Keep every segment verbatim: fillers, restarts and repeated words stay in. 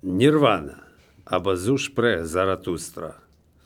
Нірвана або Зуш пре Заратустра.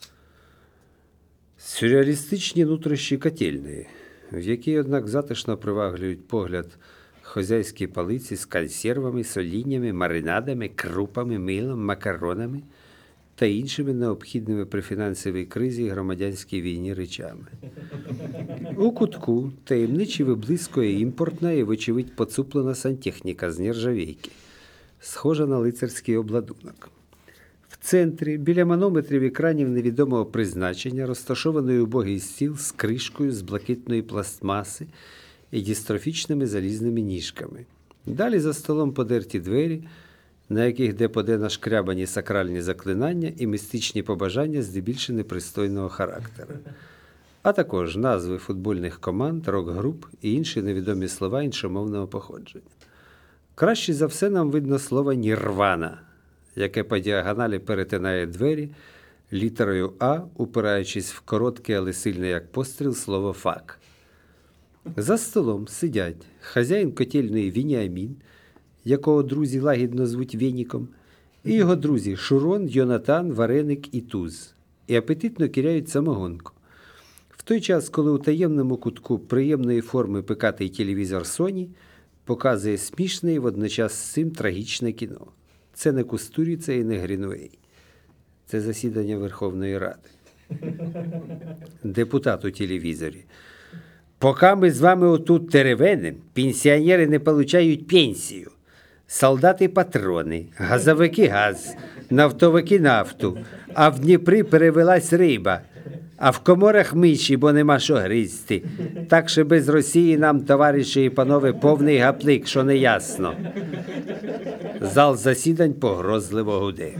Сюрреалістичні нутрощі котельної, в якій, однак, затишно приваблюють погляд хозяйські полиці з консервами, соліннями, маринадами, крупами, милом, макаронами та іншими необхідними при фінансовій кризі і громадянській війні речами. У кутку таємничі виблискує імпортна і, вочевидь, поцуплена сантехніка з нержавійки, схожа на лицарський обладунок. В центрі, біля манометрів екранів невідомого призначення, розташований убогий стіл з кришкою з блакитної пластмаси і дістрофічними залізними ніжками. Далі за столом подерті двері, на яких де-поде нашкрябані сакральні заклинання і містичні побажання здебільше непристойного характеру. А також назви футбольних команд, рок-груп і інші невідомі слова іншомовного походження. Краще за все нам видно слово «Нірвана», яке по діагоналі перетинає двері літерою «А», упираючись в коротке, але сильне як постріл, слово «фак». За столом сидять хазяїн котельної Веніамін, якого друзі лагідно звуть Веніком, і його друзі Шурон, Йонатан, Вареник і Туз, і апетитно кіряють самогонку. В той час, коли у таємному кутку приємної форми пикатий телевізор Sony показує смішне і водночас з цим трагічне кіно. Це не Кустуріця і не Грінвей. Це засідання Верховної Ради. Депутат у телевізорі. Поки ми з вами отут теревеним, пенсіонери не получають пенсію. Солдати патрони, газовики газ, нафтовики нафту, а в Дніпрі перевелась риба, а в коморах миші, бо нема що гризти. Так що без Росії нам, товариші і панове, повний гаплик, що не ясно. Зал засідань погрозливо гуде.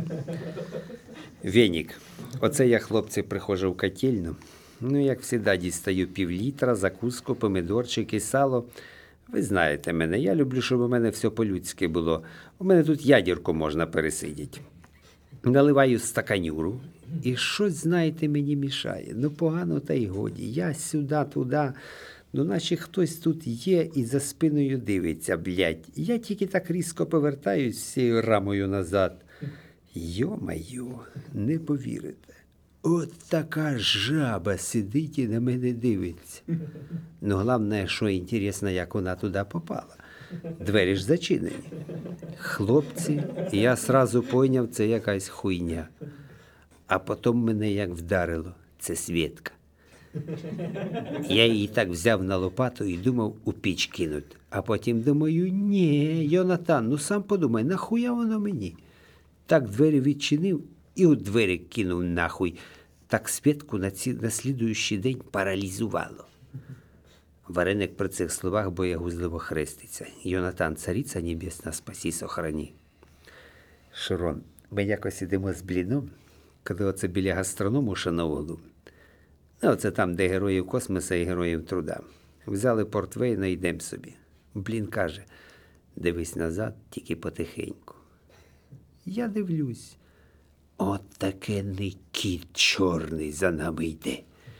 Венік. Оце я, хлопці, приходжу в котельну. Ну, як завжди, дістаю півлітра, закуску, помидорчики, сало. Ви знаєте мене, я люблю, щоб у мене все по-людськи було. У мене тут ядірку можна пересидіти. Наливаю стаканюру, і щось, знаєте, мені мішає. Ну, погано та й годі. Я сюди, туди. Ну, наче хтось тут є і за спиною дивиться, блядь. Я тільки так різко повертаюсь всією рамою назад. Йо-майо, не повірите. От така жаба сидить і на мене дивиться. Ну, головне, що інтересно, як вона туди попала. Двері ж зачинені. Хлопці, я сразу пойняв, це якась хуйня. А потім мене як вдарило. Це Свєтка. Я її так взяв на лопату і думав у піч кинуть. А потім думаю, ні, Йонатан, ну сам подумай, нахуя воно мені? Так двері відчинив і у двері кинув нахуй. Так Свєтку на, ці, на слідуючий день паралізувало. Вареник при цих словах боягузливо хреститься. Йонатан, цариця небесна, спасі, сохрані. Шурон, ми якось ідемо з бліном, коли оце біля гастроному шановолу. Ну, оце там, де героїв космоса і героїв труда. Взяли портвейна і йдемо собі. Блін каже, дивись назад, тільки потихеньку. Я дивлюсь. От такенний кіт чорний за нами йде.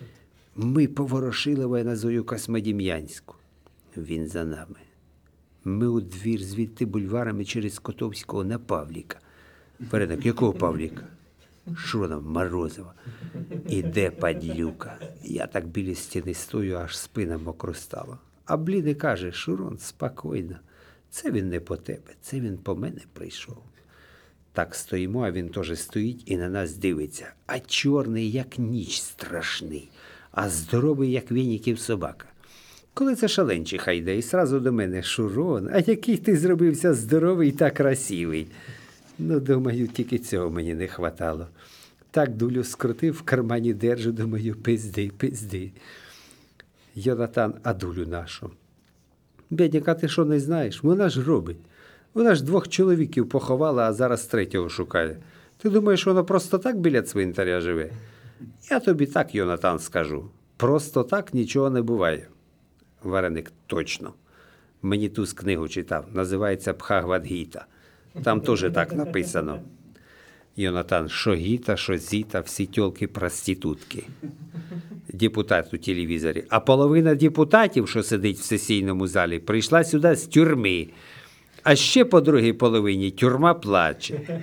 Ми поворошили на Зою Космодем'янську. Він за нами. Ми у двір звідти бульварами через Котовського на Павліка. Вареник, якого Павліка? Що там, Морозова? Іде падлюка. Я так біля стіни стою, аж спина мокро стала. А Бліни каже, Шурон, спокійно. Це він не по тебе, це він по мене прийшов. Так стоїмо, а він теж стоїть і на нас дивиться. А чорний, як ніч страшний, а здоровий, як Веніків собака. Коли це шаленчиха йде, і сразу до мене, Шурон, а який ти зробився здоровий та красивий. Ну, думаю, тільки цього мені не хватало. Так дулю скрутив, в кармані держу, думаю, пизди, пизди. Йонатан, а дулю нашу? Бедняка, ти що не знаєш? Вона ж робить. Вона ж двох чоловіків поховала, а зараз третього шукає. Ти думаєш, вона просто так біля цвинтаря живе? Я тобі так, Йонатан, скажу. Просто так нічого не буває. Вареник, точно. Мені ту з книгу читав. Називається Бхагавад-гіта. Там теж так написано. Йонатан, що гіта, що зіта, всі тьолки проститутки. Депутат у телевізорі. А половина депутатів, що сидить в сесійному залі, прийшла сюди з тюрми. А ще по другій половині тюрма плаче.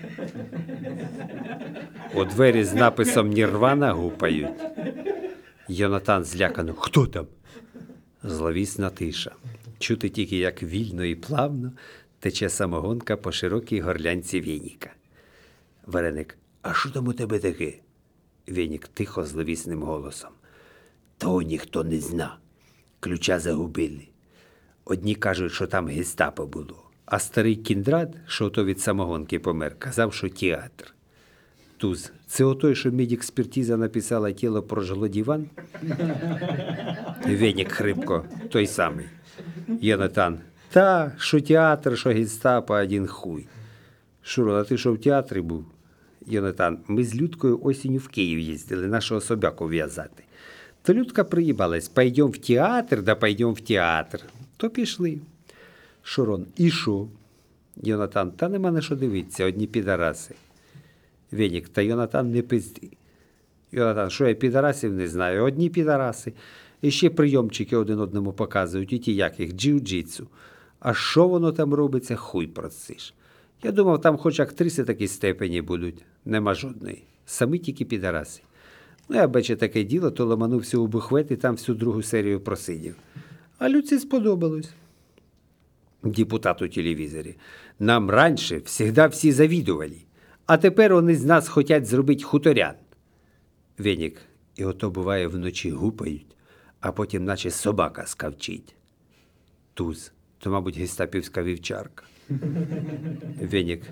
У двері з написом «Нірвана» гупають. Йонатан злякано: «Хто там?» Зловісна тиша. Чути тільки, як вільно і плавно тече самогонка по широкій горлянці вєніка. Вареник: «А що там у тебе таке?» Вєнік тихо, зловісним голосом: «Того ніхто не зна. Ключа загубили. Одні кажуть, що там гестапо було. А старий Кіндрат, що ото від самогонки помер, казав, що театр». Туз: «Це отой, що медекспертиза написала, тіло прожгло диван?» Вєнік хрипко: «Той самий». Йонатан: «Та, що театр, що гестапо, один хуй». Шуро: «А ти що в театрі був?» Йонатан: «Ми з Людкою осінню в Київ їздили, нашого собаку в'язати. То Людка приїбалась: пойдем в театр, да пойдем в театр. То пішли». Шурон: «І що?» Йонатан: «Та нема на що дивитися, одні підараси». Вєнік: «Та Йонатан, не пизди». Йонатан: «Що я підарасів не знаю? Одні підараси. І ще прийомчики один одному показують, і ті яких, джиу-джитсу. А що воно там робиться, хуй просиш. Я думав, там хоч актриси такі степені будуть. Нема жодної. Самі тільки підараси. Ну, я бачу таке діло, то ламанувся у буфет і там всю другу серію просидів. А Люці сподобалось». Депутат у телевізорі: «Нам раніше всегда всі завідували, а тепер вони з нас хотять зробити хуторян». Вєнік: «І ото буває вночі гупають, а потім наче собака скавчить». Туз: «То, мабуть, гестапівська вівчарка». Вєнік: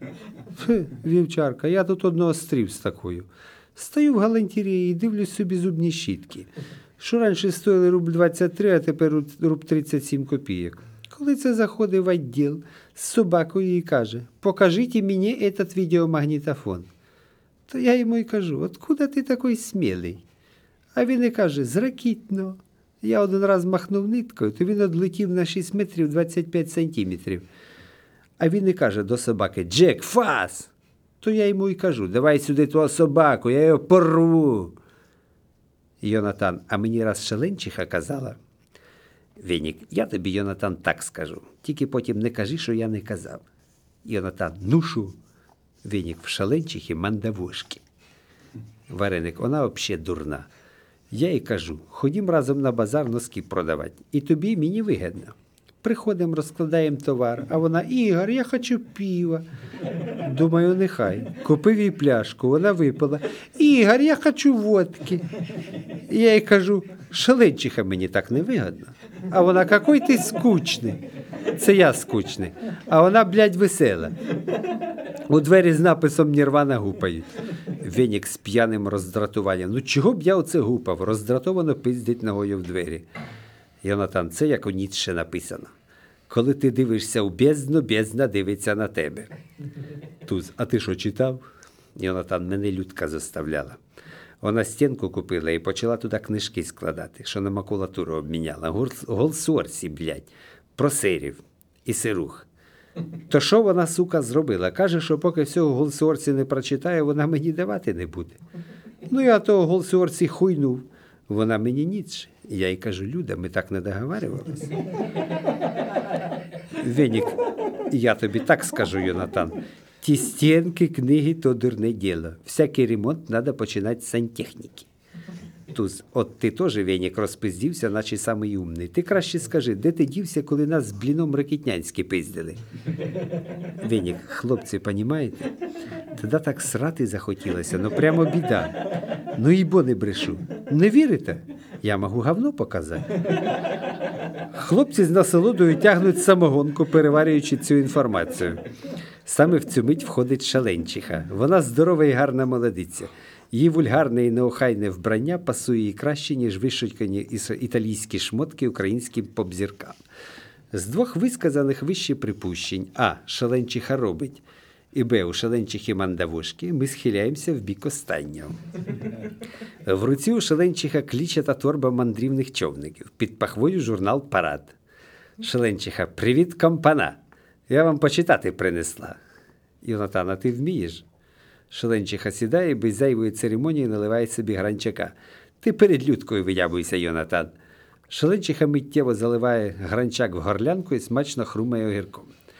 «Вівчарка, я тут одного стрів з такою. Стою в галантерії і дивлюсь собі зубні щітки. Що раніше стоїли рубль двадцять три, а тепер рубль тридцять сім копійок. Коли це заходить в відділ з собакою і каже: покажіть мені этот відеомагнітофон. То я йому і кажу: откуда ти такий смілий? А він і каже: з Ракітного. Я один раз махнув ниткою, то він одлетів на шість метрів двадцять п'ять сантиметрів. А він і каже до собаки: Джек, фас! То я йому і кажу: давай сюди твого собаку, я його порву. Йонатан: а мені раз шаленчиха казала. Вєнік: я тобі, Йонатан, так скажу. Тільки потім не кажи, що я не казав. Йонатан: ну шо? Вєнік: в шаленчихі мандавошки. Вареник: вона взагалі дурна. Я їй кажу: ходім разом на базар носки продавати. І тобі, і мені вигідно. Приходимо, розкладаємо товар, а вона: Ігор, я хочу пива. Думаю, нехай. Купив їй пляшку, вона випила. Ігор, я хочу водки. Я їй кажу: шаленчиха, мені так не вигідно. А вона: який ти скучний. Це я скучний. А вона, блядь, весела. У двері з написом «Нірвана» гупають. Вєнік з п'яним роздратуванням: ну чого б я оце гупав? Роздратовано пиздить ногою в двері. Йонатан: це як у Ніцше написано. Коли ти дивишся у бездну, бездна дивиться на тебе. Туз: а ти що, читав? Йонатан: мене Людка заставляла. Вона стінку купила і почала туди книжки складати, що на макулатуру обміняла. Голсуорсі, блядь, про сирів і сирух. То що вона, сука, зробила? Каже, що поки всього Голсуорсі не прочитає, вона мені давати не буде. Ну, я того Голсуорсі хуйнув. Вона мені Ніцше. Я їй кажу: Люда, ми так не договарювалися. Вєнік: я тобі так скажу, Йонатан. Ті стінки, книги – то дурне діло. Всякий ремонт треба починати з сантехніки. Туз: от ти теж, Вєнік, розпиздівся, наче самий умний. Ти краще скажи, де ти дівся, коли нас з бліном Ракітнянські пиздили? Вєнік: хлопці, понімаєте? Тоді так срати захотілося, ну прямо біда. Ну і бо не брешу. Не вірите? Я можу говно показати. Хлопці з насолодою тягнуть самогонку, переварюючи цю інформацію. Саме в цю мить входить шаленчиха. Вона здорова і гарна молодиця. Її вульгарне і неохайне вбрання пасує їй краще, ніж вишукані італійські шмотки українським поп-зіркам. З двох висказаних вище припущень: а. Шаленчиха робить, і б. у шаленчихи мандавошки, ми схиляємося в бік останнього. В руці у шаленчиха клічата торба мандрівних човників. Під пахвою журнал «Парад». Шаленчиха: привіт, компана! Я вам почитати принесла. Йонатан: а ти вмієш? Шаленчиха сідає і без зайвої церемонії наливає собі гранчака. Ти перед Людкою виябуйся, Йонатан. Шаленчиха миттєво заливає гранчак в горлянку і смачно хрумає огірком.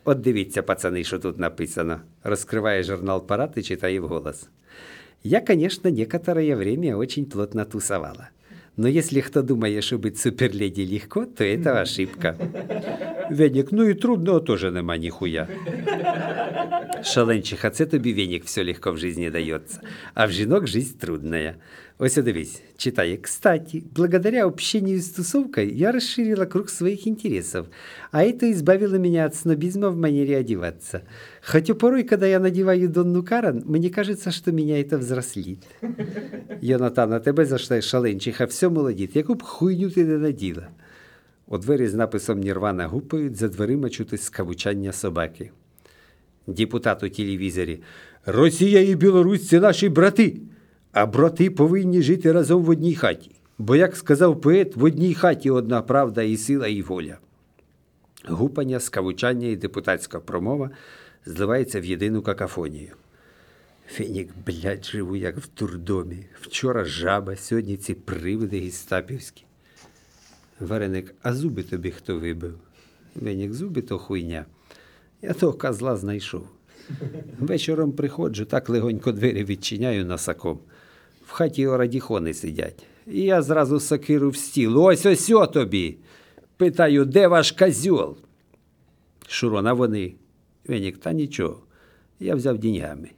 От дивіться, пацани, що тут написано. Розкриває журнал «Парад» і читає вголос. Я, конечно, некоторое время очень плотно тусовала. Но если кто думает, что быть суперледи легко, то это ошибка. Венік, ну і трудного теж нема ніхуя. Шаленчиха, це тобі, Венік, все легко в жизни дается. А в жінок жизнь трудная. Ось дивись, читає. Кстати, благодаря общению с тусовкой я расширила круг своих интересов, а это избавило меня от снобизма в манере одеваться. Хотя порой, когда я надеваю Донну Карен, мне кажется, что меня это взрослит. Йонатан, а тебе за що, шаленчиха, все молодіт, яку б хуйню ти не наділа. У двері з написом «Нірвана» гупають, за дверима чути скавучання собаки. Депутат у телевізорі. Росія і Білорусь – це наші брати, а брати повинні жити разом в одній хаті. Бо, як сказав поет, в одній хаті одна правда і сила, і воля. Гупання, скавучання і депутатська промова зливаються в єдину какафонію. Фенік, блядь, живу, як в дурдомі. Вчора жаба, сьогодні ці привиди гестапівські. Вареник, а зуби тобі хто вибив? Венік, зуби то хуйня. Я того козла знайшов. Вечором приходжу, так легонько двері відчиняю носаком. В хаті орадіхони сидять. І я зразу сокиру в стіл. Ось ось о тобі. Питаю, де ваш козьол? Шурон, а вони? Венік, та нічого. Я взяв деньгами.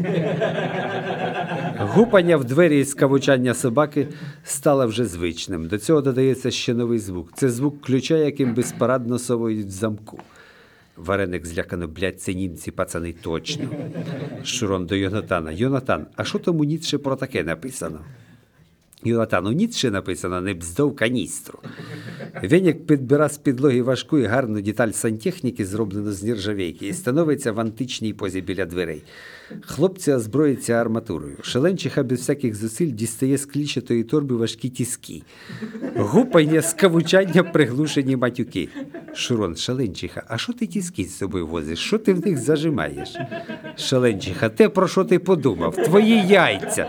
Гупання в двері і скавучання собаки стало вже звичним. До цього додається ще новий звук. Це звук ключа, яким безпарадно совують в замку. Вареник злякано, блядь, це німці, пацани, точно. Шурон до Йонатана. Йонатан, а що там у Ніцше про таке написано? Йонатан, у Ніцше написано «не бздов каністру». Венік підбира з підлоги важку і гарну деталь сантехніки, зроблену з нержавейки, і становиться в античній позі біля дверей. Хлопці озброїться арматурою. Шаленчиха без всяких зусиль дістає з клічатої торби важкі тіски. Гупання, скавучання, приглушені матюки. Шурон, Шаленчиха, а що ти тіски з собою возиш? Що ти в них зажимаєш? Шаленчиха, те, про що ти подумав? Твої яйця!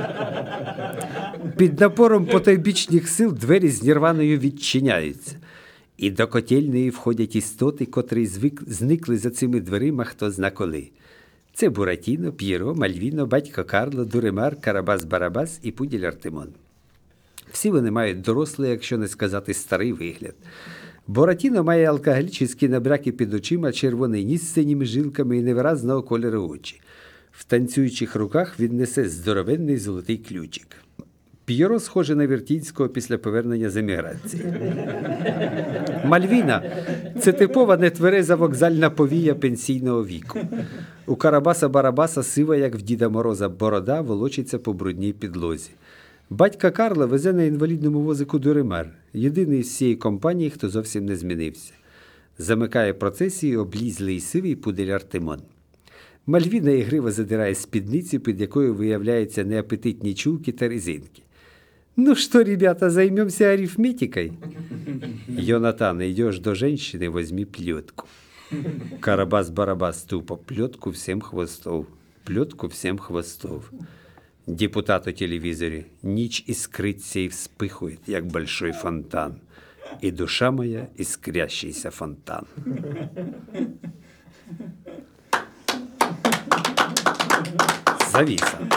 Під напором потойбічних сил двері з Нірваною відчиняються. І до котельної входять істоти, котрі звик, зникли за цими дверима хто зна коли. Це Буратіно, П'єро, Мальвіно, батько Карло, Дуремар, Карабас-Барабас і Пуділь Артемон. Всі вони мають дорослий, якщо не сказати старий вигляд. Буратіно має алкоголічні набряки під очима, червоний ніс з синіми жилками і невиразного кольору очі. В танцюючих руках він несе здоровенний золотий ключик. П'єро схоже на Вертінського після повернення з еміграції. Мальвіна – це типова нетвереза вокзальна повія пенсійного віку. У Карабаса-Барабаса сива, як в Діда Мороза, борода волочиться по брудній підлозі. Батька Карла везе на інвалідному возику Дуремар, єдиний з цієї компанії, хто зовсім не змінився. Замикає процесію облізлий сивий Пудель Артемон. Мальвіна ігриво задирає спідницю, під якою виявляються неапетитні чулки та резинки. «Ну что, ребята, займемся арифметикой?» «Йонатан, идешь до женщины, возьми плетку». Карабас-Барабас тупо. Плетку всем хвостов. Плетку всем хвостов. Депутат у телевизоре. Ніч искрится и вспыхивает, як большой фонтан. И душа моя искрящийся фонтан. Завіса.